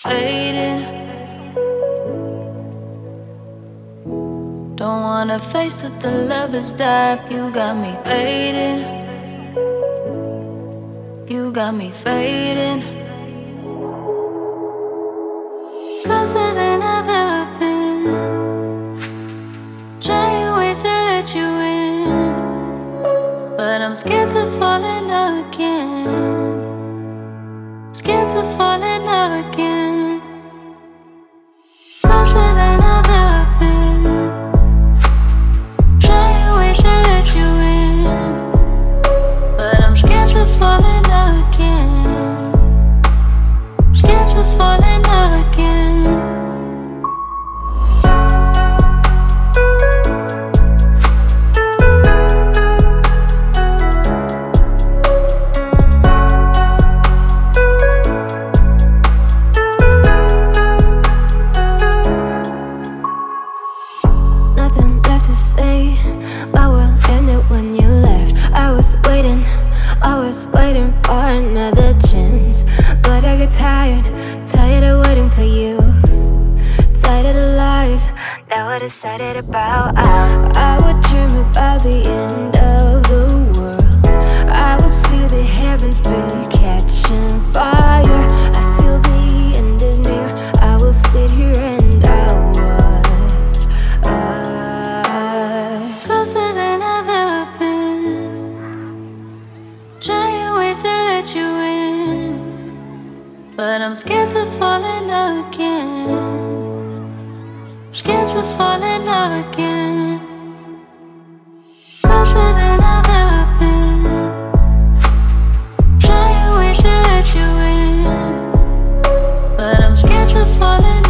fading. Don't wanna face that the love is dark. You got me fading. You got me fading. Closer than I've ever been. Trying ways to let you in, but I'm scared to fall in love again. Scared to fall in love again. Closer than I've ever been. Trying ways to let you in, but I'm scared to fall in love again. Scared to fall in love again. Nothing left to say. My world ended when you left. I was waiting for another chance, but I got tired of waiting for you. Tired of the lies that were decided about. I would dream about the end of the world. I would see the heavens be catching fire. I feel the end is near. I will sit here and I'll watch us. Closer than I've ever been. Trying ways to let you in, but I'm scared to fall in love again. Scared to fall in love again. Closer than I've ever been. Trying ways to let you in, but I'm scared to fall in